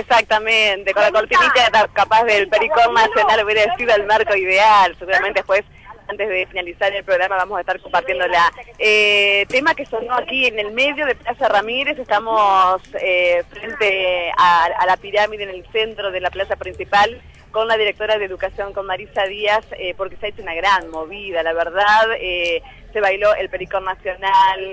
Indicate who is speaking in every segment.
Speaker 1: Exactamente, con la cortinita capaz del Pericón Nacional hubiera sido el marco ideal. Seguramente después, antes de finalizar el programa, vamos a estar compartiendo la tema que sonó aquí en el medio de Plaza Ramírez. Estamos frente a la pirámide en el centro de la plaza principal con la directora de Educación, con Marisa Díaz, porque se ha hecho una gran movida, la verdad. Se bailó el Pericón Nacional,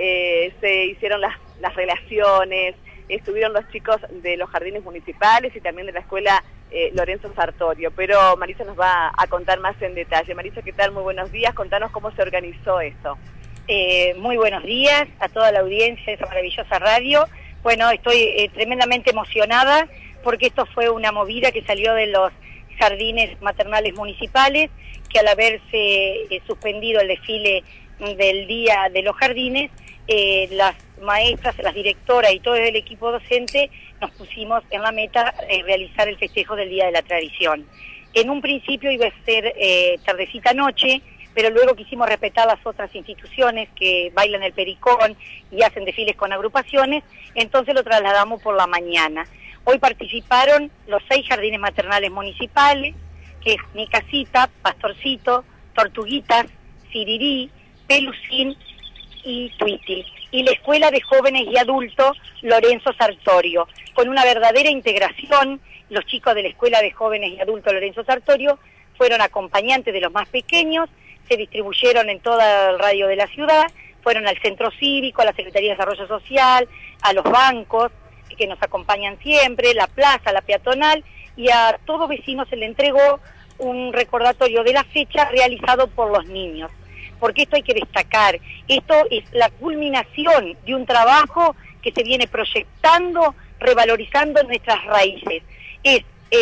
Speaker 1: se hicieron las relaciones, estuvieron los chicos de los jardines municipales y también de la escuela Lorenzo Sartorio, pero Marisa nos va a contar más en detalle. Marisa, ¿qué tal? Muy buenos días, contanos cómo se organizó esto.
Speaker 2: Muy buenos días a toda la audiencia de esa maravillosa radio. Bueno, estoy tremendamente emocionada porque esto fue una movida que salió de los jardines maternales municipales, que al haberse suspendido el desfile del Día de los Jardines, las maestras, las directoras y todo el equipo docente nos pusimos en la meta realizar el festejo del Día de la Tradición. En un principio iba a ser tardecita noche, pero luego quisimos respetar las otras instituciones que bailan el Pericón y hacen desfiles con agrupaciones, entonces lo trasladamos por la mañana. Hoy participaron los 6 jardines maternales municipales, que es Mi Casita, Pastorcito, Tortuguitas, Sirirí, Pelusín y Tuiti, y la Escuela de Jóvenes y Adultos Lorenzo Sartorio. Con una verdadera integración, los chicos de la Escuela de Jóvenes y Adultos Lorenzo Sartorio fueron acompañantes de los más pequeños, se distribuyeron en todo el radio de la ciudad, fueron al centro cívico, a la Secretaría de Desarrollo Social, a los bancos que nos acompañan siempre, la plaza, la peatonal, y a todo vecino se le entregó un recordatorio de la fecha realizado por los niños. Porque esto hay que destacar, esto es la culminación de un trabajo que se viene proyectando, revalorizando nuestras raíces. Es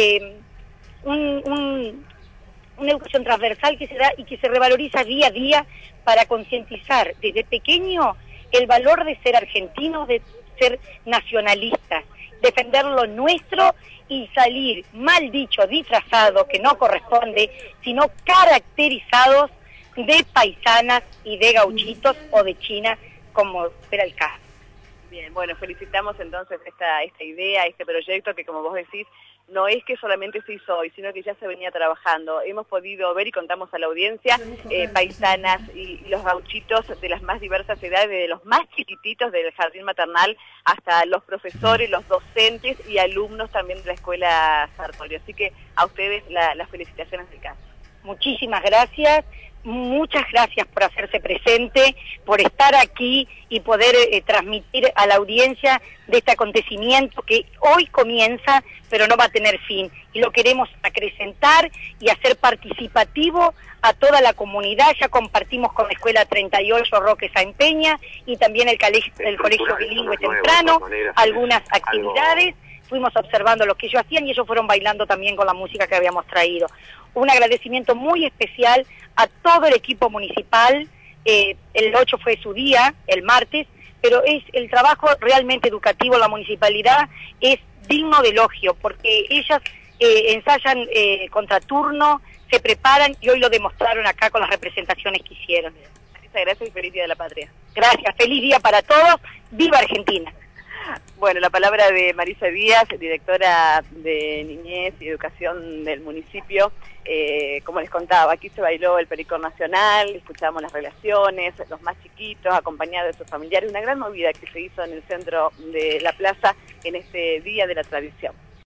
Speaker 2: una educación transversal que se da y que se revaloriza día a día para concientizar desde pequeño el valor de ser argentinos, de ser nacionalistas, defender lo nuestro y salir, mal dicho, disfrazados, que no corresponde, sino caracterizados de paisanas y de gauchitos o de China, como era el caso.
Speaker 1: Bien, bueno, felicitamos entonces esta idea, este proyecto que, como vos decís, no es que solamente se hizo hoy, sino que ya se venía trabajando. Hemos podido ver y contamos a la audiencia paisanas y los gauchitos de las más diversas edades, de los más chiquititos del jardín maternal hasta los profesores, los docentes y alumnos también de la escuela Sartorio. Así que a ustedes las felicitaciones del caso.
Speaker 2: Muchísimas gracias. Muchas gracias por hacerse presente, por estar aquí y poder transmitir a la audiencia de este acontecimiento que hoy comienza, pero no va a tener fin. Y lo queremos acrecentar y hacer participativo a toda la comunidad. Ya compartimos con la Escuela 38 Roque Sáenz Peña y también el Colegio Bilingüe Temprano algunas actividades. Fuimos observando lo que ellos hacían y ellos fueron bailando también con la música que habíamos traído. Un agradecimiento muy especial a todo el equipo municipal. El 8 fue su día, el martes, pero es el trabajo realmente educativo. La municipalidad es digno de elogio porque ellas ensayan contraturno, se preparan y hoy lo demostraron acá con las representaciones que hicieron.
Speaker 1: Gracias y feliz Día de la Patria.
Speaker 2: Gracias, feliz día para todos. ¡Viva Argentina!
Speaker 1: Bueno, la palabra de Marisa Díaz, directora de Niñez y Educación del municipio. Como les contaba, aquí se bailó el Pericón Nacional, escuchamos las relaciones, los más chiquitos, acompañados de sus familiares, una gran movida que se hizo en el centro de la plaza en este Día de la Tradición.